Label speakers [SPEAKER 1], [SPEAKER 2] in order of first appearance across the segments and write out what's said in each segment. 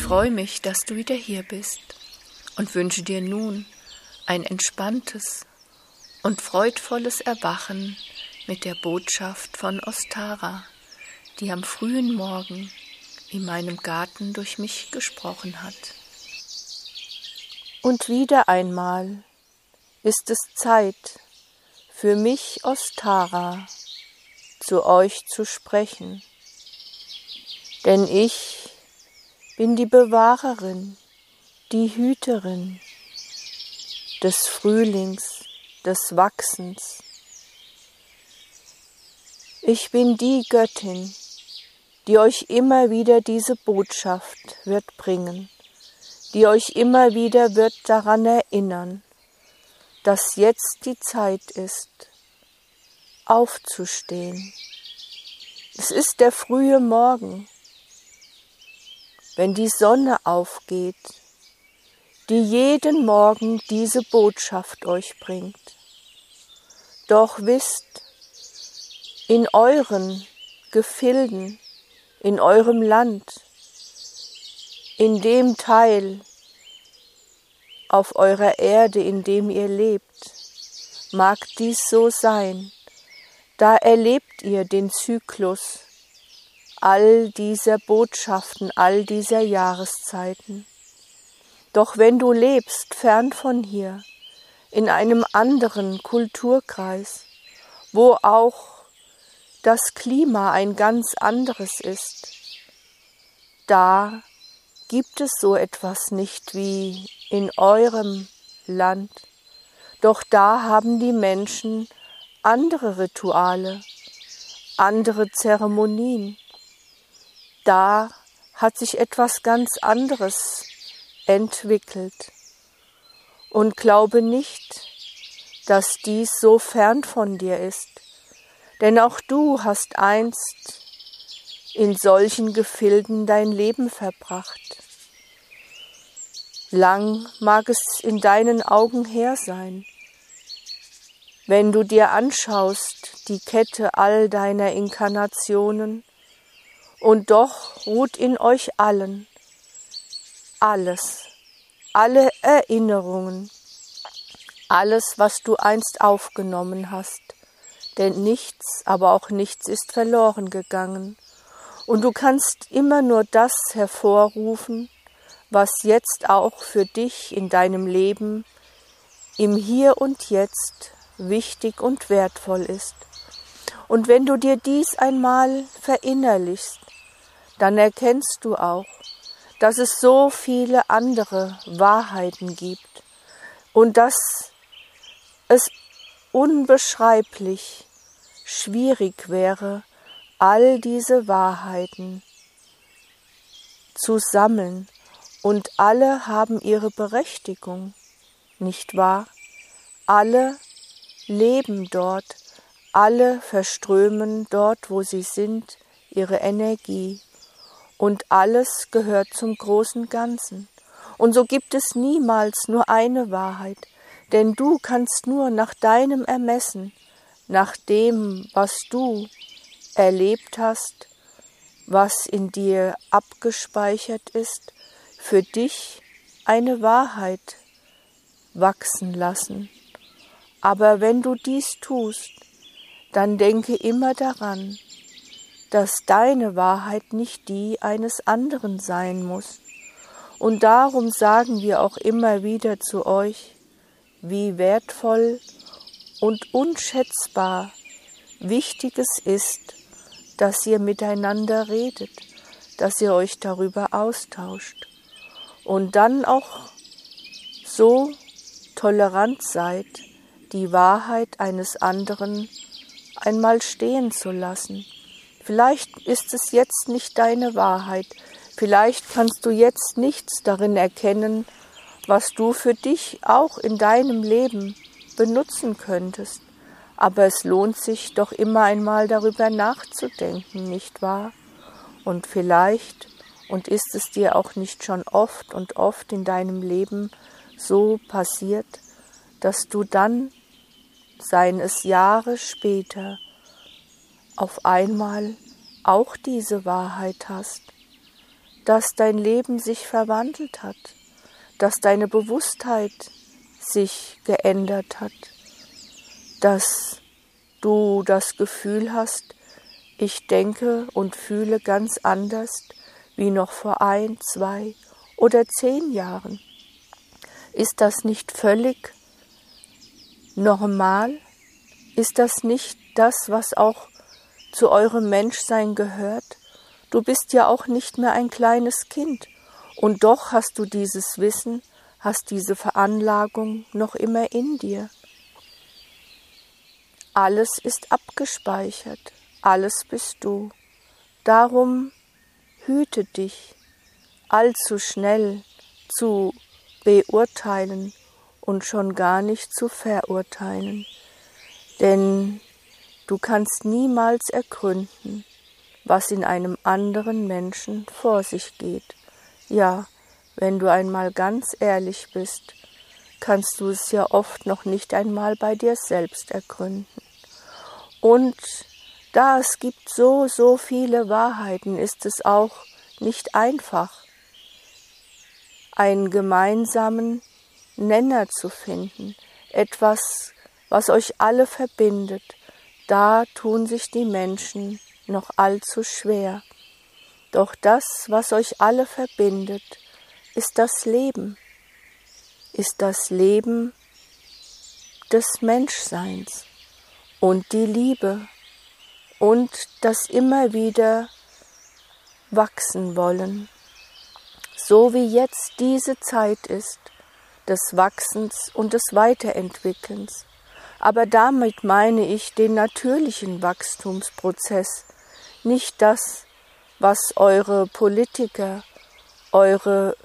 [SPEAKER 1] freue mich, dass du wieder hier bist und wünsche dir nun ein entspanntes und freudvolles Erwachen mit der Botschaft von Ostara, die am frühen Morgen in meinem Garten durch mich gesprochen hat. Und wieder einmal ist es Zeit für mich, Ostara, zu euch zu sprechen, denn ich bin die Bewahrerin, die Hüterin des Frühlings, des Wachsens. Ich bin die Göttin, die euch immer wieder diese Botschaft wird bringen, die euch immer wieder wird daran erinnern, dass jetzt die Zeit ist, aufzustehen. Es ist der frühe Morgen, wenn die Sonne aufgeht, die jeden Morgen diese Botschaft euch bringt. Doch wisst, in euren Gefilden, in eurem Land, in dem Teil auf eurer Erde, in dem ihr lebt, mag dies so sein. Da erlebt ihr den Zyklus all dieser Botschaften, all dieser Jahreszeiten. Doch wenn du lebst fern von hier, in einem anderen Kulturkreis, wo auch das Klima ein ganz anderes ist, da gibt es so etwas nicht wie in eurem Land. Doch da haben die Menschen andere Rituale, andere Zeremonien. Da hat sich etwas ganz anderes entwickelt. Und glaube nicht, dass dies so fern von dir ist, denn auch du hast einst in solchen Gefilden dein Leben verbracht. Lang mag es in deinen Augen her sein, wenn du dir anschaust die Kette all deiner Inkarnationen, und doch ruht in euch allen alles, alle Erinnerungen, alles, was du einst aufgenommen hast, denn nichts, aber auch nichts ist verloren gegangen, und du kannst immer nur das hervorrufen, was jetzt auch für dich in deinem Leben im Hier und Jetzt wichtig und wertvoll ist. Und wenn du dir dies einmal verinnerlichst, dann erkennst du auch, dass es so viele andere Wahrheiten gibt und dass es unbeschreiblich schwierig wäre, all diese Wahrheiten zu sammeln, und alle haben ihre Berechtigung, nicht wahr? Alle leben dort, alle verströmen dort, wo sie sind, ihre Energie. Und alles gehört zum großen Ganzen. Und so gibt es niemals nur eine Wahrheit, denn du kannst nur nach deinem Ermessen, nach dem, was du erlebt hast, was in dir abgespeichert ist, für dich eine Wahrheit wachsen lassen. Aber wenn du dies tust, dann denke immer daran, dass deine Wahrheit nicht die eines anderen sein muss. Und darum sagen wir auch immer wieder zu euch, wie wertvoll und unschätzbar wichtig es ist, dass ihr miteinander redet, dass ihr euch darüber austauscht und dann auch so tolerant seid, die Wahrheit eines anderen einmal stehen zu lassen. Vielleicht ist es jetzt nicht deine Wahrheit, vielleicht kannst du jetzt nichts darin erkennen, was du für dich auch in deinem Leben benutzen könntest. Aber es lohnt sich doch immer einmal darüber nachzudenken, nicht wahr? Und vielleicht, und ist es dir auch nicht schon oft und oft in deinem Leben so passiert, dass du dann, seien es Jahre später, auf einmal auch diese Wahrheit hast, dass dein Leben sich verwandelt hat, dass deine Bewusstheit sich geändert hat, dass du das Gefühl hast, ich denke und fühle ganz anders wie noch vor 1, 2 oder 10 Jahren. Ist das nicht völlig normal? Ist das nicht das, was auch zu eurem Menschsein gehört? Du bist ja auch nicht mehr ein kleines Kind und doch hast du dieses Wissen, hast diese Veranlagung noch immer in dir. Alles ist abgespeichert, alles bist du. Darum hüte dich, allzu schnell zu beurteilen und schon gar nicht zu verurteilen. Denn du kannst niemals ergründen, was in einem anderen Menschen vor sich geht. Ja, wenn du einmal ganz ehrlich bist, kannst du es ja oft noch nicht einmal bei dir selbst ergründen. Und da es gibt so viele Wahrheiten, ist es auch nicht einfach, einen gemeinsamen Nenner zu finden, etwas, was euch alle verbindet. Da tun sich die Menschen noch allzu schwer. Doch das, was euch alle verbindet, ist das Leben des Menschseins und die Liebe und das immer wieder wachsen wollen, so wie jetzt diese Zeit ist, des Wachsens und des Weiterentwickelns. Aber damit meine ich den natürlichen Wachstumsprozess, nicht das, was eure Politiker, eure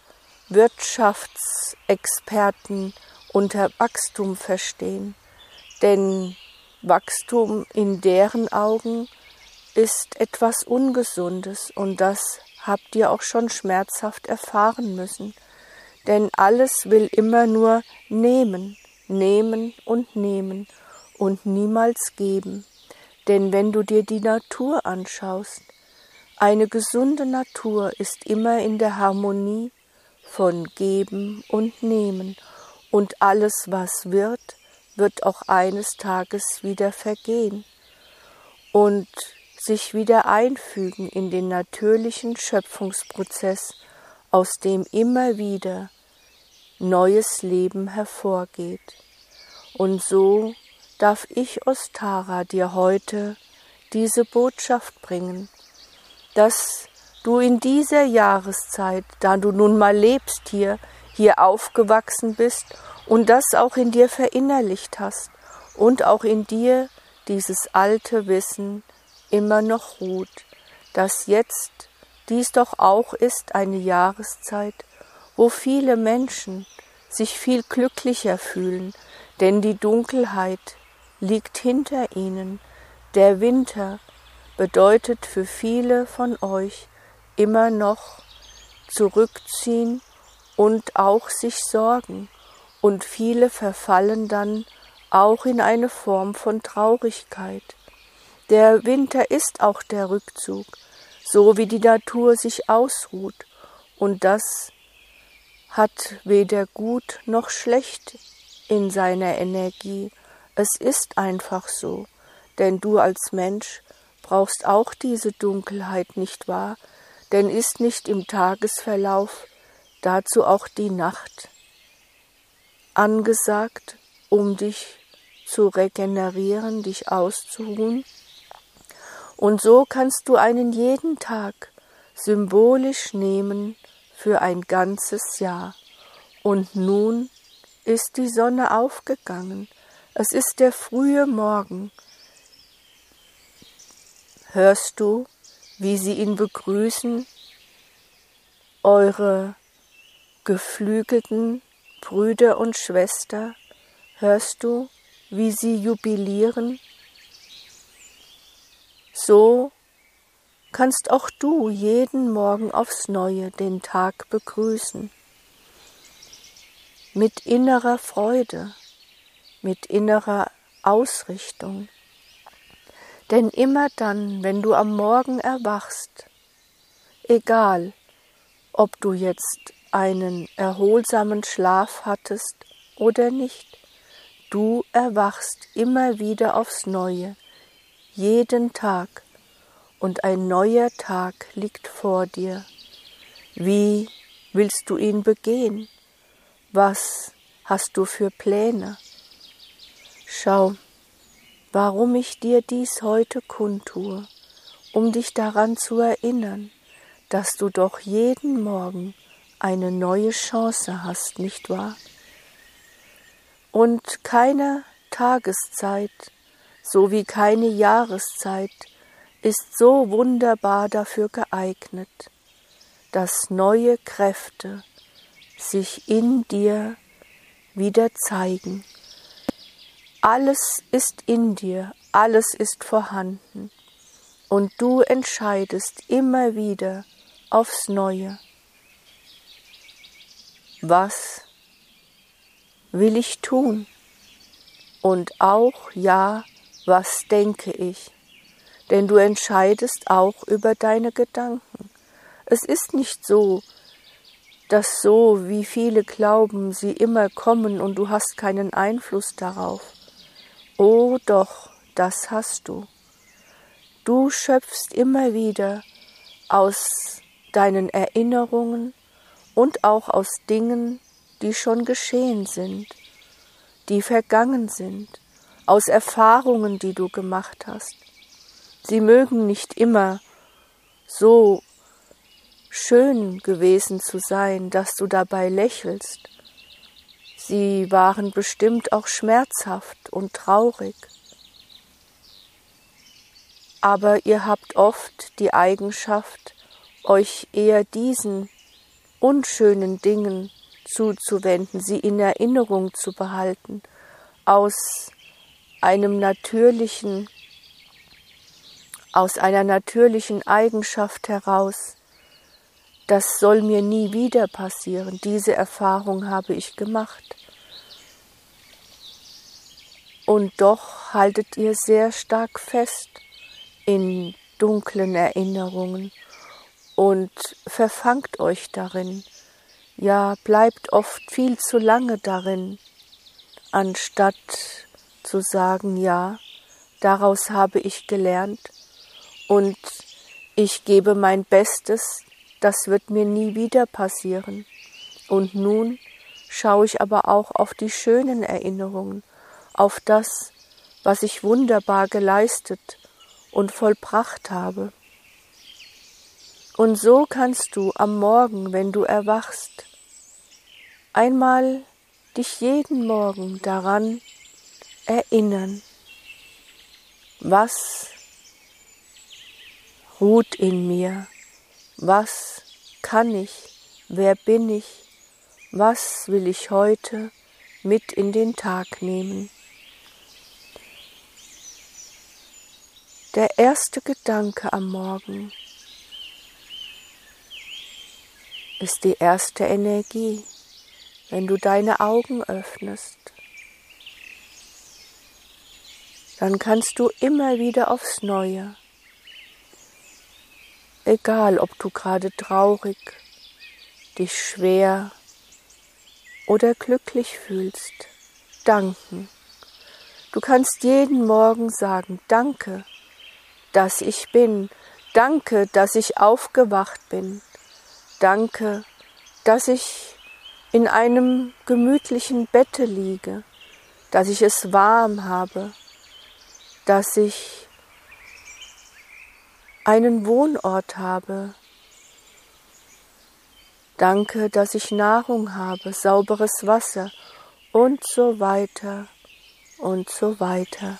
[SPEAKER 1] Wirtschaftsexperten unter Wachstum verstehen. Denn Wachstum in deren Augen ist etwas Ungesundes und das habt ihr auch schon schmerzhaft erfahren müssen. Denn alles will immer nur nehmen, nehmen und nehmen und niemals geben. Denn wenn du dir die Natur anschaust, eine gesunde Natur ist immer in der Harmonie von Geben und Nehmen. Und alles, was wird, wird auch eines Tages wieder vergehen und sich wieder einfügen in den natürlichen Schöpfungsprozess, aus dem immer wieder neues Leben hervorgeht. Und so darf ich, Ostara, dir heute diese Botschaft bringen, dass du in dieser Jahreszeit, da du nun mal lebst hier aufgewachsen bist und das auch in dir verinnerlicht hast und auch in dir dieses alte Wissen immer noch ruht, dass jetzt dies doch auch ist eine Jahreszeit, wo viele Menschen sich viel glücklicher fühlen, denn die Dunkelheit liegt hinter ihnen. Der Winter bedeutet für viele von euch immer noch zurückziehen und auch sich sorgen. Und viele verfallen dann auch in eine Form von Traurigkeit. Der Winter ist auch der Rückzug, so wie die Natur sich ausruht. Und das hat weder gut noch schlecht in seiner Energie. Es ist einfach so, denn du als Mensch brauchst auch diese Dunkelheit, nicht wahr? Denn ist nicht im Tagesverlauf dazu auch die Nacht angesagt, um dich zu regenerieren, dich auszuruhen? Und so kannst du einen jeden Tag symbolisch nehmen für ein ganzes Jahr. Und nun ist die Sonne aufgegangen. Es ist der frühe Morgen. Hörst du, wie sie ihn begrüßen, eure geflügelten Brüder und Schwester? Hörst du, wie sie jubilieren? So kannst auch du jeden Morgen aufs Neue den Tag begrüßen. Mit innerer Freude, mit innerer Ausrichtung. Denn immer dann, wenn du am Morgen erwachst, egal ob du jetzt einen erholsamen Schlaf hattest oder nicht. Du erwachst immer wieder aufs Neue, jeden Tag, und ein neuer Tag liegt vor dir. Wie willst du ihn begehen? Was hast du für Pläne? Schau, warum ich dir dies heute kundtue, um dich daran zu erinnern, dass du doch jeden Morgen eine neue Chance hast, nicht wahr? Und keine Tageszeit, so wie keine Jahreszeit, ist so wunderbar dafür geeignet, dass neue Kräfte sich in dir wieder zeigen. Alles ist in dir, alles ist vorhanden, und du entscheidest immer wieder aufs Neue. Was will ich tun? Und auch, ja, was denke ich? Denn du entscheidest auch über deine Gedanken. Es ist nicht so, dass so, wie viele glauben, sie immer kommen und du hast keinen Einfluss darauf. Oh doch, das hast du. Du schöpfst immer wieder aus deinen Erinnerungen und auch aus Dingen, die schon geschehen sind, die vergangen sind, aus Erfahrungen, die du gemacht hast. Sie mögen nicht immer so schön gewesen zu sein, dass du dabei lächelst. Sie waren bestimmt auch schmerzhaft und traurig. Aber ihr habt oft die Eigenschaft, euch eher diesen unschönen Dingen zuzuwenden, sie in Erinnerung zu behalten, aus einer natürlichen Eigenschaft heraus. Das soll mir nie wieder passieren. Diese Erfahrung habe ich gemacht. Und doch haltet ihr sehr stark fest in dunklen Erinnerungen und verfangt euch darin. Ja, bleibt oft viel zu lange darin, anstatt zu sagen, ja, daraus habe ich gelernt und ich gebe mein Bestes, das wird mir nie wieder passieren. Und nun schaue ich aber auch auf die schönen Erinnerungen, auf das, was ich wunderbar geleistet und vollbracht habe. Und so kannst du am Morgen, wenn du erwachst, einmal dich jeden Morgen daran erinnern, was ruht in mir, was kann ich, wer bin ich, was will ich heute mit in den Tag nehmen. Der erste Gedanke am Morgen ist die erste Energie, wenn du deine Augen öffnest. Dann kannst du immer wieder aufs Neue, egal ob du gerade traurig, dich schwer oder glücklich fühlst, danken. Du kannst jeden Morgen sagen, danke, dass ich bin, danke, dass ich aufgewacht bin, danke, dass ich in einem gemütlichen Bette liege, dass ich es warm habe, dass ich einen Wohnort habe. Danke, dass ich Nahrung habe, sauberes Wasser und so weiter und so weiter.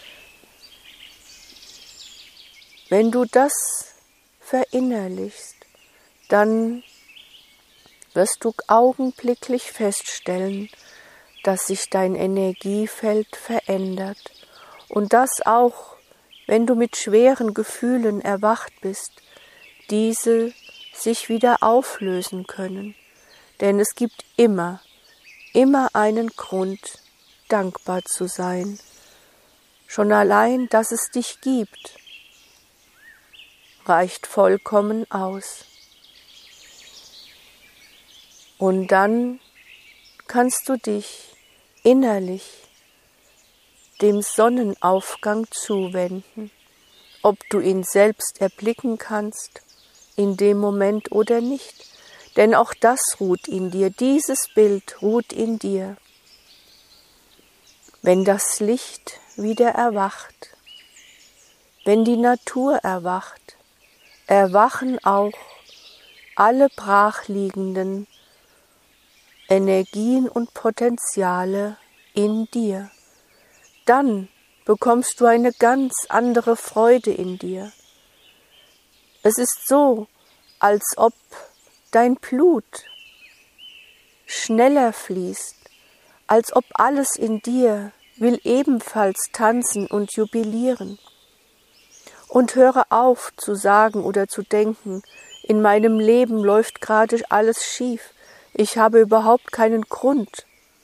[SPEAKER 1] Wenn du das verinnerlichst, dann wirst du augenblicklich feststellen, dass sich dein Energiefeld verändert und dass auch, wenn du mit schweren Gefühlen erwacht bist, diese sich wieder auflösen können. Denn es gibt immer einen Grund, dankbar zu sein. Schon allein, dass es dich gibt, reicht vollkommen aus. Und dann kannst du dich innerlich dem Sonnenaufgang zuwenden, ob du ihn selbst erblicken kannst in dem Moment oder nicht. Denn auch das ruht in dir, dieses Bild ruht in dir. Wenn das Licht wieder erwacht, wenn die Natur erwacht, erwachen auch alle brachliegenden Energien und Potenziale in dir. Dann bekommst du eine ganz andere Freude in dir. Es ist so, als ob dein Blut schneller fließt, als ob alles in dir will ebenfalls tanzen und jubilieren. Und höre auf zu sagen oder zu denken, in meinem Leben läuft gerade alles schief, ich habe überhaupt keinen Grund.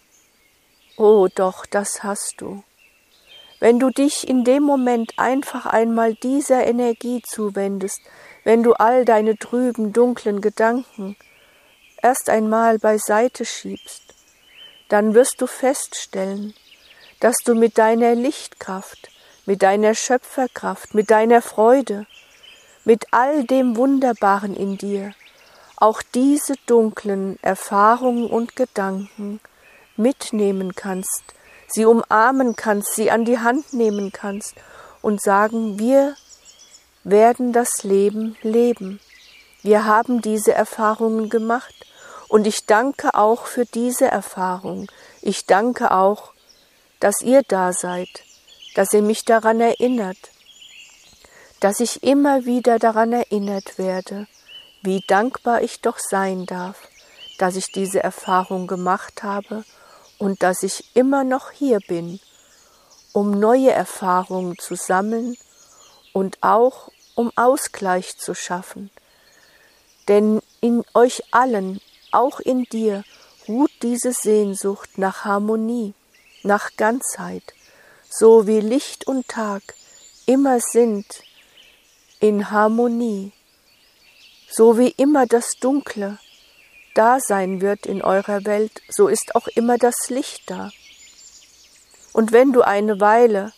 [SPEAKER 1] Oh doch, das hast du. Wenn du dich in dem Moment einfach einmal dieser Energie zuwendest, wenn du all deine trüben, dunklen Gedanken erst einmal beiseite schiebst, dann wirst du feststellen, dass du mit deiner Lichtkraft, mit deiner Schöpferkraft, mit deiner Freude, mit all dem Wunderbaren in dir, auch diese dunklen Erfahrungen und Gedanken mitnehmen kannst, sie umarmen kannst, sie an die Hand nehmen kannst und sagen, wir werden das Leben leben. Wir haben diese Erfahrungen gemacht und ich danke auch für diese Erfahrung. Ich danke auch, dass ihr da seid, dass ihr mich daran erinnert, dass ich immer wieder daran erinnert werde, wie dankbar ich doch sein darf, dass ich diese Erfahrung gemacht habe und dass ich immer noch hier bin, um neue Erfahrungen zu sammeln und auch um Ausgleich zu schaffen. Denn in euch allen, auch in dir, ruht diese Sehnsucht nach Harmonie, nach Ganzheit, so wie Licht und Tag immer sind in Harmonie, so wie immer das Dunkle da sein wird in eurer Welt, so ist auch immer das Licht da. Und wenn du eine Weile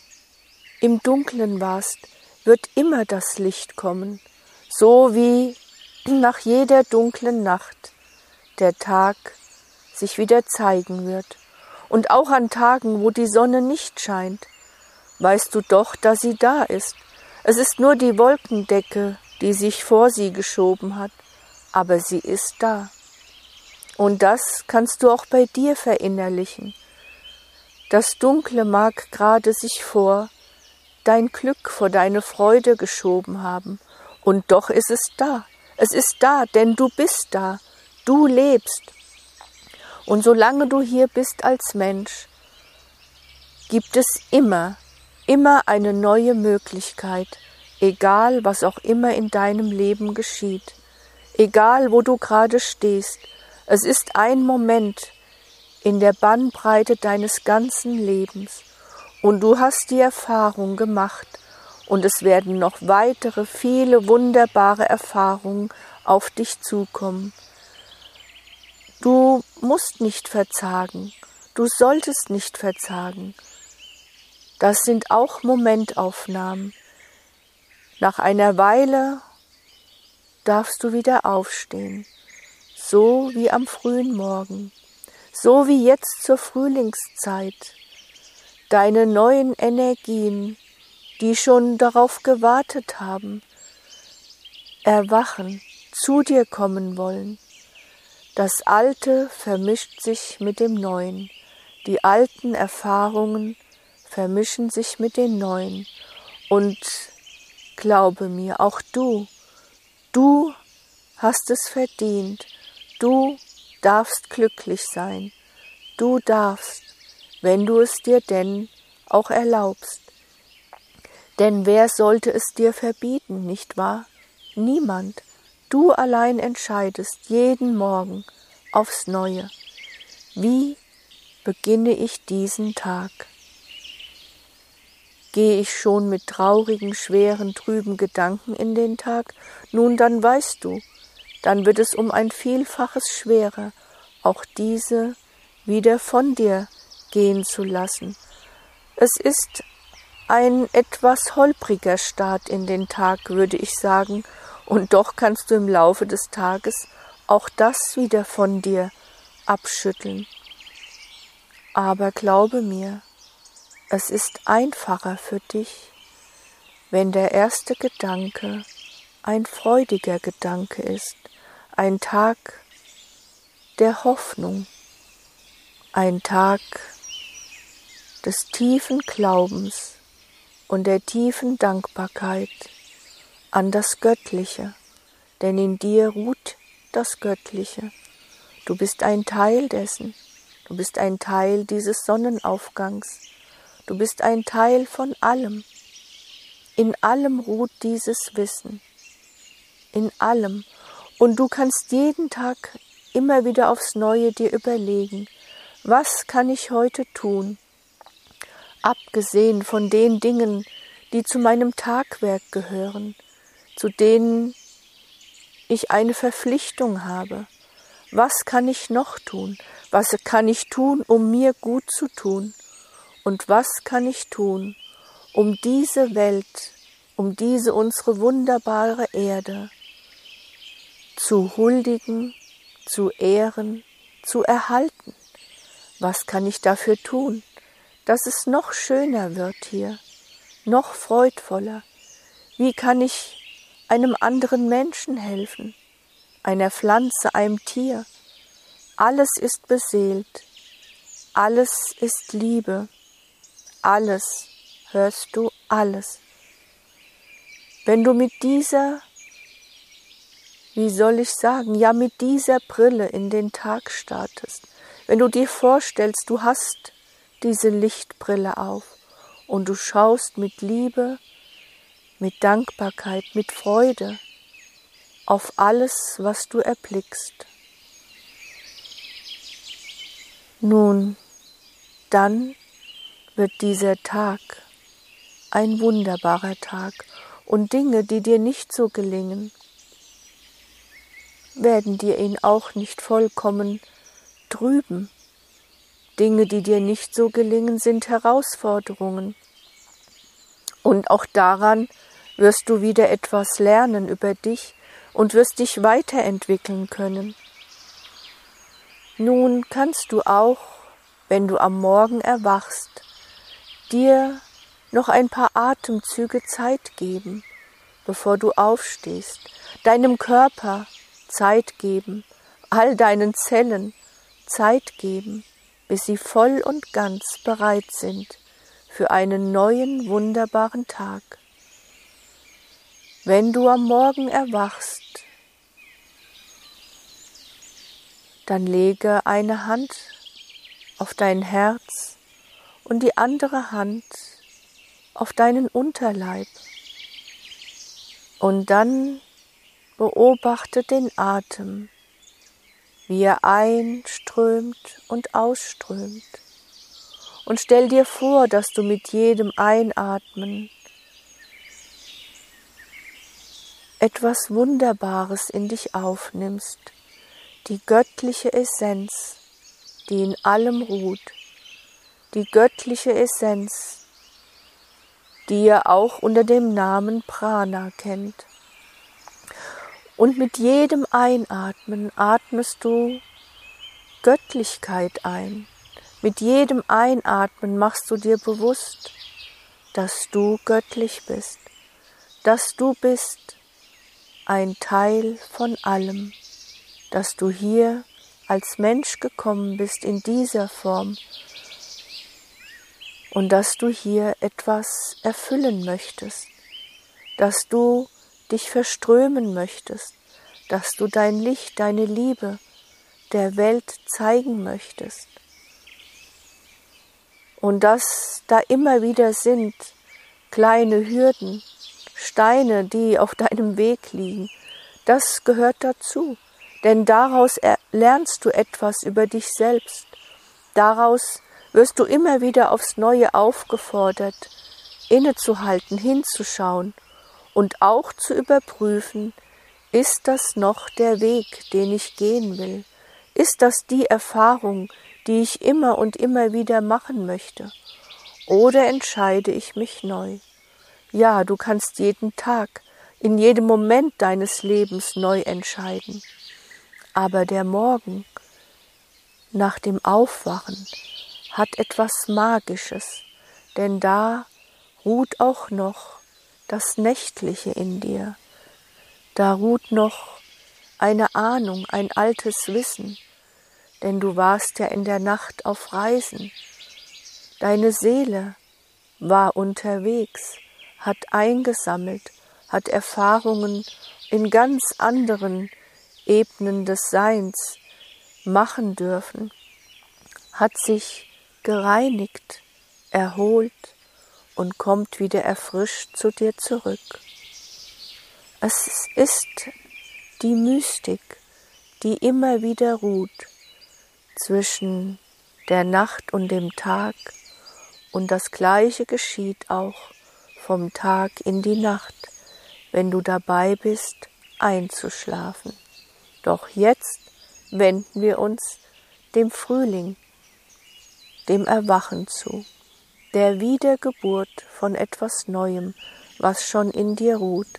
[SPEAKER 1] im Dunklen warst, wird immer das Licht kommen, so wie nach jeder dunklen Nacht der Tag sich wieder zeigen wird. Und auch an Tagen, wo die Sonne nicht scheint, weißt du doch, dass sie da ist. Es ist nur die Wolkendecke, die sich vor sie geschoben hat, aber sie ist da. Und das kannst du auch bei dir verinnerlichen. Das Dunkle mag gerade sich vor dein Glück, vor deine Freude geschoben haben, und doch ist es da. Es ist da, denn du bist da, du lebst. Und solange du hier bist als Mensch, gibt es immer eine neue Möglichkeit, egal was auch immer in deinem Leben geschieht, egal wo du gerade stehst. Es ist ein Moment in der Bandbreite deines ganzen Lebens und du hast die Erfahrung gemacht und es werden noch weitere, viele wunderbare Erfahrungen auf dich zukommen. Du musst nicht verzagen, du solltest nicht verzagen. Das sind auch Momentaufnahmen. Nach einer Weile darfst du wieder aufstehen, so wie am frühen Morgen, so wie jetzt zur Frühlingszeit. Deine neuen Energien, die schon darauf gewartet haben, erwachen, zu dir kommen wollen. Das Alte vermischt sich mit dem Neuen, die alten Erfahrungen vermischen sich mit den Neuen. Und glaube mir, auch du hast es verdient, du darfst glücklich sein, du darfst, wenn du es dir denn auch erlaubst. Denn wer sollte es dir verbieten, nicht wahr? Niemand. Du allein entscheidest jeden Morgen aufs Neue. Wie beginne ich diesen Tag? Gehe ich schon mit traurigen, schweren, trüben Gedanken in den Tag? Nun, dann weißt du, dann wird es um ein Vielfaches schwerer, auch diese wieder von dir gehen zu lassen. Es ist ein etwas holpriger Start in den Tag, würde ich sagen, und doch kannst du im Laufe des Tages auch das wieder von dir abschütteln. Aber glaube mir, es ist einfacher für dich, wenn der erste Gedanke ein freudiger Gedanke ist, ein Tag der Hoffnung, ein Tag des tiefen Glaubens und der tiefen Dankbarkeit an das Göttliche, denn in dir ruht das Göttliche. Du bist ein Teil dessen, du bist ein Teil dieses Sonnenaufgangs, du bist ein Teil von allem. In allem ruht dieses Wissen, in allem. Und du kannst jeden Tag immer wieder aufs Neue dir überlegen, was kann ich heute tun, abgesehen von den Dingen, die zu meinem Tagwerk gehören, zu denen ich eine Verpflichtung habe. Was kann ich noch tun? Was kann ich tun, um mir gut zu tun? Und was kann ich tun, um diese Welt, um diese unsere wunderbare Erde zu huldigen, zu ehren, zu erhalten? Was kann ich dafür tun, dass es noch schöner wird hier, noch freudvoller? Wie kann ich einem anderen Menschen helfen, einer Pflanze, einem Tier? Alles ist beseelt, alles ist Liebe, alles, hörst du, alles. Wenn du mit dieser, wie soll ich sagen, ja mit dieser Brille in den Tag startest, wenn du dir vorstellst, du hast diese Lichtbrille auf und du schaust mit Liebe, mit Dankbarkeit, mit Freude auf alles, was du erblickst. Nun, dann wird dieser Tag ein wunderbarer Tag und Dinge, die dir nicht so gelingen, werden dir ihn auch nicht vollkommen trüben. Dinge, die dir nicht so gelingen, sind Herausforderungen. Und auch daran wirst du wieder etwas lernen über dich und wirst dich weiterentwickeln können. Nun kannst du auch, wenn du am Morgen erwachst, dir noch ein paar Atemzüge Zeit geben, bevor du aufstehst, deinem Körper Zeit geben, all deinen Zellen Zeit geben, bis sie voll und ganz bereit sind für einen neuen, wunderbaren Tag. Wenn du am Morgen erwachst, dann lege eine Hand auf dein Herz und die andere Hand auf deinen Unterleib. Und dann beobachte den Atem, wie er einströmt und ausströmt. Und stell dir vor, dass du mit jedem Einatmen etwas Wunderbares in dich aufnimmst, die göttliche Essenz, die in allem ruht, die göttliche Essenz, die ihr auch unter dem Namen Prana kennt. Und mit jedem Einatmen atmest du Göttlichkeit ein. Mit jedem Einatmen machst du dir bewusst, dass du göttlich bist, dass du bist ein Teil von allem, dass du hier als Mensch gekommen bist in dieser Form und dass du hier etwas erfüllen möchtest, dass du dich verströmen möchtest, dass du dein Licht, deine Liebe der Welt zeigen möchtest. Und dass da immer wieder sind kleine Hürden, Steine, die auf deinem Weg liegen, das gehört dazu. Denn daraus lernst du etwas über dich selbst. Daraus wirst du immer wieder aufs Neue aufgefordert, innezuhalten, hinzuschauen und auch zu überprüfen, Ist das noch der Weg, den ich gehen will? Ist das die Erfahrung, die ich immer und immer wieder machen möchte? Oder entscheide ich mich neu? Ja, du kannst jeden Tag, in jedem Moment deines Lebens neu entscheiden. Aber der Morgen nach dem Aufwachen hat etwas Magisches, denn da ruht auch noch das Nächtliche in dir. Da ruht noch eine Ahnung, ein altes Wissen, denn du warst ja in der Nacht auf Reisen. Deine Seele war unterwegs, hat eingesammelt, hat Erfahrungen in ganz anderen Ebenen des Seins machen dürfen, hat sich gereinigt, erholt und kommt wieder erfrischt zu dir zurück. Es ist die Mystik, die immer wieder ruht zwischen der Nacht und dem Tag, und das Gleiche geschieht auch vom Tag in die Nacht, wenn du dabei bist, einzuschlafen. Doch jetzt wenden wir uns dem Frühling, dem Erwachen zu, der Wiedergeburt von etwas Neuem, was schon in dir ruht.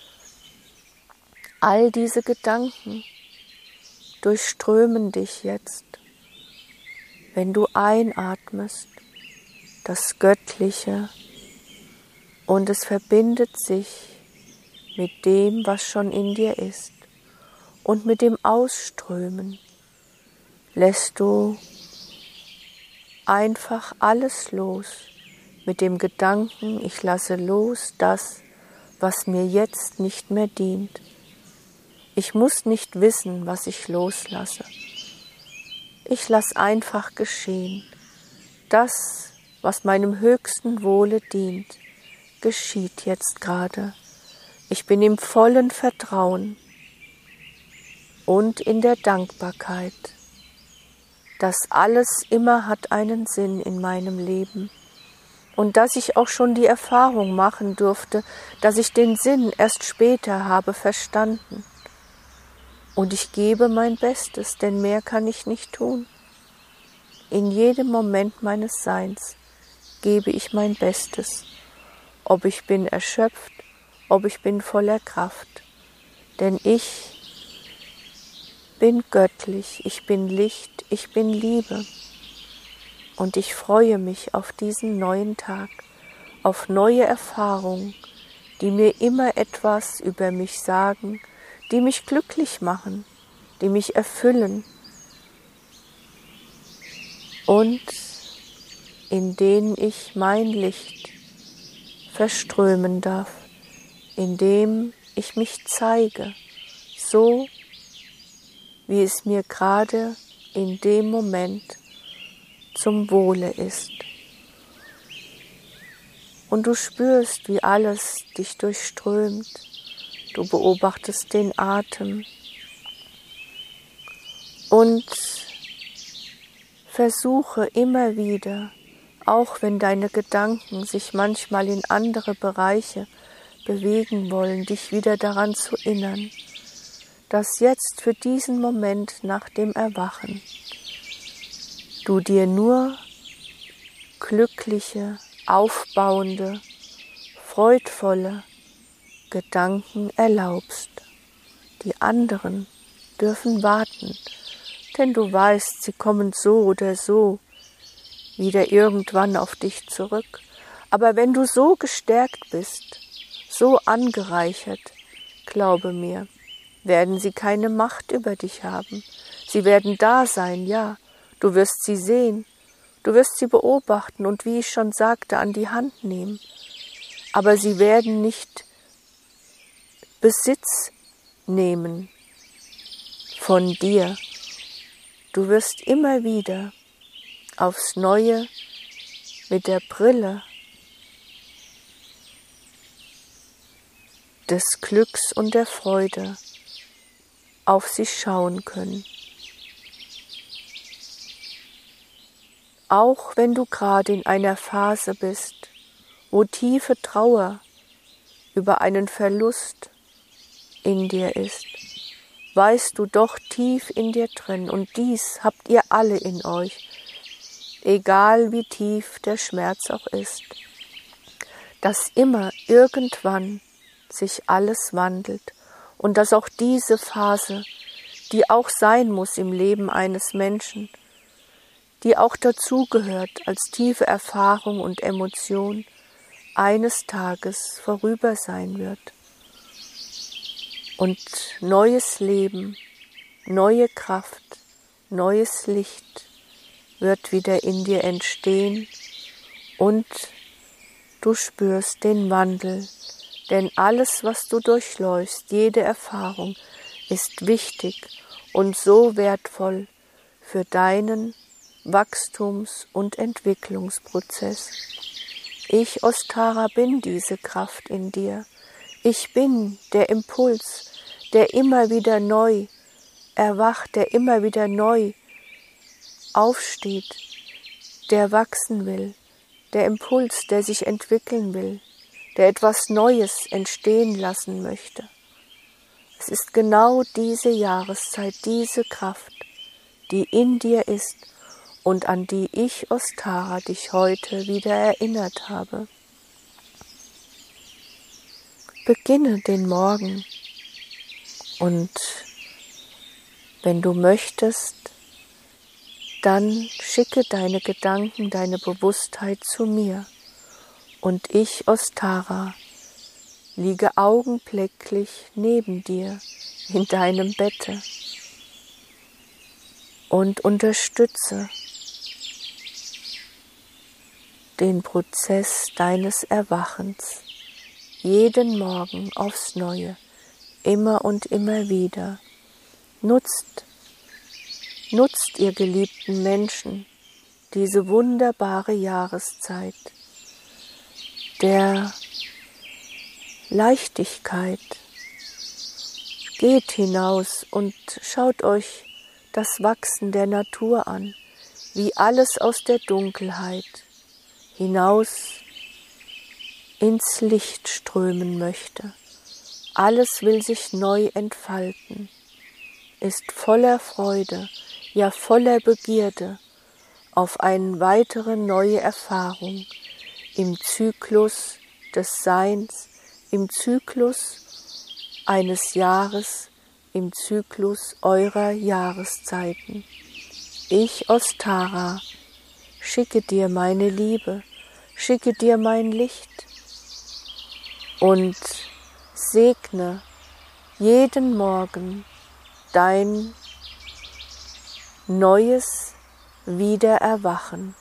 [SPEAKER 1] All diese Gedanken durchströmen dich jetzt, wenn du einatmest, das Göttliche, und es verbindet sich mit dem, was schon in dir ist. Und mit dem Ausströmen lässt du einfach alles los, mit dem Gedanken, ich lasse los das, was mir jetzt nicht mehr dient. Ich muss nicht wissen, was ich loslasse. Ich lasse einfach geschehen. Das, was meinem höchsten Wohle dient, geschieht jetzt gerade. Ich bin im vollen Vertrauen und in der Dankbarkeit, dass alles immer hat einen Sinn in meinem Leben und dass ich auch schon die Erfahrung machen durfte, dass ich den Sinn erst später habe verstanden. Und ich gebe mein Bestes, denn mehr kann ich nicht tun. In jedem Moment meines Seins gebe ich mein Bestes, ob ich bin erschöpft, ob ich bin voller Kraft. Denn ich bin göttlich, ich bin Licht, ich bin Liebe. Und ich freue mich auf diesen neuen Tag, auf neue Erfahrungen, die mir immer etwas über mich sagen, die mich glücklich machen, die mich erfüllen und in denen ich mein Licht verströmen darf, indem ich mich zeige, so wie es mir gerade in dem Moment zum Wohle ist. Und du spürst, wie alles dich durchströmt. Du beobachtest den Atem und versuche immer wieder, auch wenn deine Gedanken sich manchmal in andere Bereiche bewegen wollen, dich wieder daran zu erinnern, dass jetzt für diesen Moment nach dem Erwachen du dir nur glückliche, aufbauende, freudvolle Gedanken erlaubst. Die anderen dürfen warten, denn du weißt, sie kommen so oder so wieder irgendwann auf dich zurück. Aber wenn du so gestärkt bist, so angereichert, glaube mir, werden sie keine Macht über dich haben. Sie werden da sein, ja, du wirst sie sehen, du wirst sie beobachten und, wie ich schon sagte, an die Hand nehmen. Aber sie werden nicht Besitz nehmen von dir. Du wirst immer wieder aufs Neue mit der Brille des Glücks und der Freude auf sie schauen können. Auch wenn du gerade in einer Phase bist, wo tiefe Trauer über einen Verlust in dir ist, weißt du doch tief in dir drin, und dies habt ihr alle in euch, egal wie tief der Schmerz auch ist, dass immer irgendwann sich alles wandelt und dass auch diese Phase, die auch sein muss im Leben eines Menschen, die auch dazugehört als tiefe Erfahrung und Emotion, eines Tages vorüber sein wird. Und neues Leben, neue Kraft, neues Licht wird wieder in dir entstehen und du spürst den Wandel, denn alles, was du durchläufst, jede Erfahrung ist wichtig und so wertvoll für deinen Wachstums- und Entwicklungsprozess. Ich, Ostara, bin diese Kraft in dir. Ich bin der Impuls, der immer wieder neu erwacht, der immer wieder neu aufsteht, der wachsen will, der Impuls, der sich entwickeln will, der etwas Neues entstehen lassen möchte. Es ist genau diese Jahreszeit, diese Kraft, die in dir ist und an die ich, Ostara, dich heute wieder erinnert habe. Beginne den Morgen und wenn du möchtest, dann schicke deine Gedanken, deine Bewusstheit zu mir und ich, Ostara, liege augenblicklich neben dir in deinem Bette und unterstütze den Prozess deines Erwachens. Jeden Morgen aufs Neue, immer und immer wieder. Nutzt, ihr geliebten Menschen, diese wunderbare Jahreszeit der Leichtigkeit. Geht hinaus und schaut euch das Wachsen der Natur an, wie alles aus der Dunkelheit hinaus ins Licht strömen möchte. Alles will sich neu entfalten, ist voller Freude, ja voller Begierde auf eine weitere neue Erfahrung im Zyklus des Seins, im Zyklus eines Jahres, im Zyklus eurer Jahreszeiten. Ich, Ostara, schicke dir meine Liebe, schicke dir mein Licht und segne jeden Morgen dein neues Wiedererwachen.